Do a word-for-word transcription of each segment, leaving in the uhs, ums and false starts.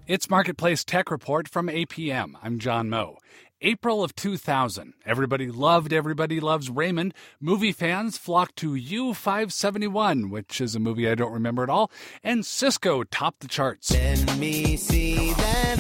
It's Marketplace Tech Report from A P M. I'm John Moe. April of two thousand. Everybody loved Everybody Loves Raymond. Movie fans flocked to U five seventy-one, which is a movie I don't remember at all, and Cisco topped the charts. Let me see that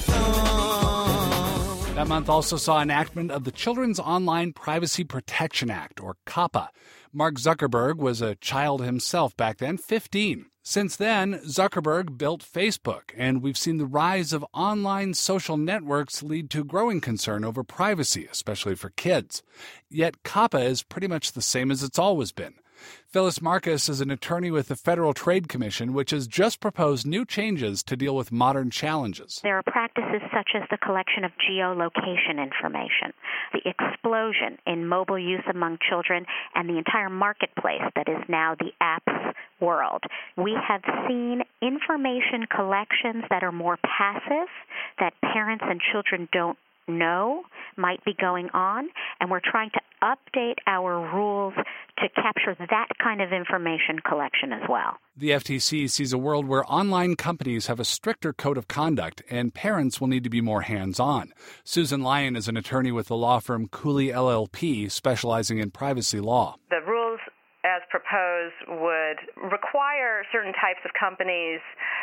phone. That month also saw enactment of the Children's Online Privacy Protection Act, or COPPA. Mark Zuckerberg was a child himself back then, fifteen. Since then, Zuckerberg built Facebook, and we've seen the rise of online social networks lead to growing concern over privacy, especially for kids. Yet COPPA is pretty much the same as it's always been. Phyllis Marcus is an attorney with the Federal Trade Commission, which has just proposed new changes to deal with modern challenges. There are practices such as the collection of geolocation information, the explosion in mobile use among children, and the entire marketplace that is now the apps world. We have seen information collections that are more passive, that parents and children don't know might be going on, and we're trying to update our rules to capture that kind of information collection as well. The F T C sees a world where online companies have a stricter code of conduct and parents will need to be more hands-on. Susan Lyon is an attorney with the law firm Cooley L L P, specializing in privacy law. The rules as proposed would require certain types of companies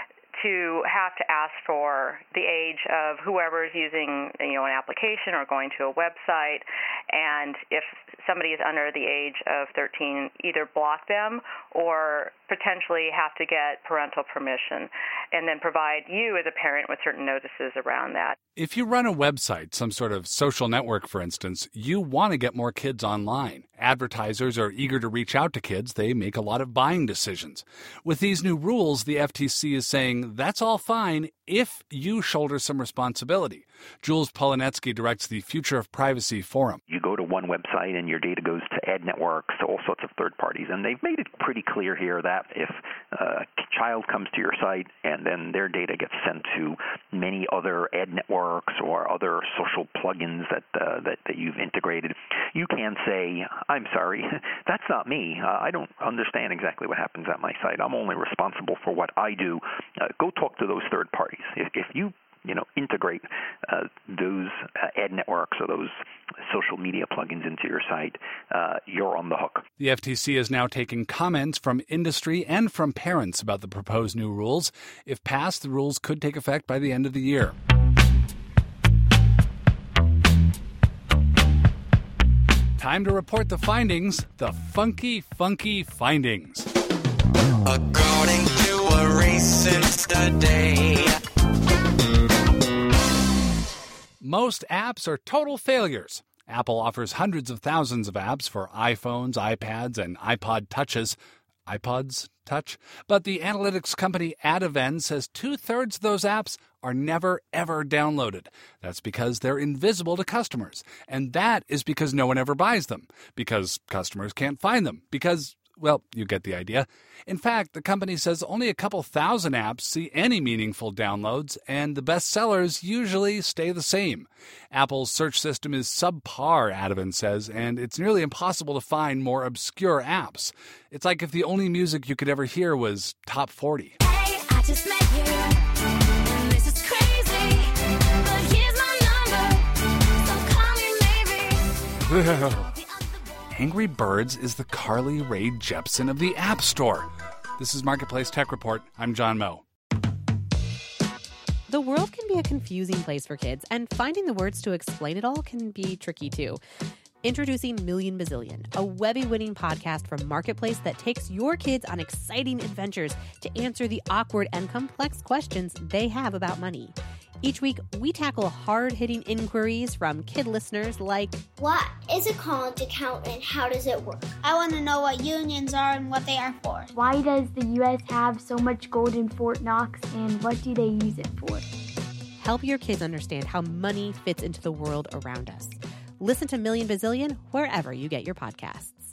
to have to ask for the age of whoever is using, you know, an application or going to a website, and if somebody is under the age of thirteen, either block them or potentially have to get parental permission, and then provide you as a parent with certain notices around that. If you run a website, some sort of social network, for instance, you want to get more kids online. Advertisers are eager to reach out to kids. They make a lot of buying decisions. With these new rules, the F T C is saying that's all fine if you shoulder some responsibility. Jules Polonetsky directs the Future of Privacy Forum. You go to one website and your data goes to ad networks, all sorts of third parties, and they've made it pretty clear here that if a child comes to your site and then their data gets sent to many other ad networks or other social plugins that uh, that, that you've integrated, you can say, I'm sorry, that's not me. Uh, I don't understand exactly what happens at my site. I'm only responsible for what I do. Uh, go talk to those third parties. If, if you you know, integrate uh, those uh, ad networks or those social media plugins into your site, uh, you're on the hook. The F T C is now taking comments from industry and from parents about the proposed new rules. If passed, the rules could take effect by the end of the year. Time to report the findings, the funky, funky findings. According to a recent study, most apps are total failures. Apple offers hundreds of thousands of apps for iPhones, iPads, and iPod Touches. iPods Touch? But the analytics company Adaven says two-thirds of those apps are never, ever downloaded. That's because they're invisible to customers. And that is because no one ever buys them. Because customers can't find them. Because, well, you get the idea. In fact, the company says only a couple thousand apps see any meaningful downloads, and the best sellers usually stay the same. Apple's search system is subpar, Adaven says, and it's nearly impossible to find more obscure apps. It's like if the only music you could ever hear was top forty. Hey, I just met you. This is crazy, but here's my number, so call me maybe. Angry Birds is the Carly Rae Jepsen of the App Store. This is Marketplace Tech Report. I'm John Moe. The world can be a confusing place for kids, and finding the words to explain it all can be tricky too. Introducing Million Bazillion, a Webby-winning podcast from Marketplace that takes your kids on exciting adventures to answer the awkward and complex questions they have about money. Each week, we tackle hard-hitting inquiries from kid listeners like, what is a current account and how does it work? I want to know what unions are and what they are for. Why does the U S have so much gold in Fort Knox and what do they use it for? Help your kids understand how money fits into the world around us. Listen to Million Bazillion wherever you get your podcasts.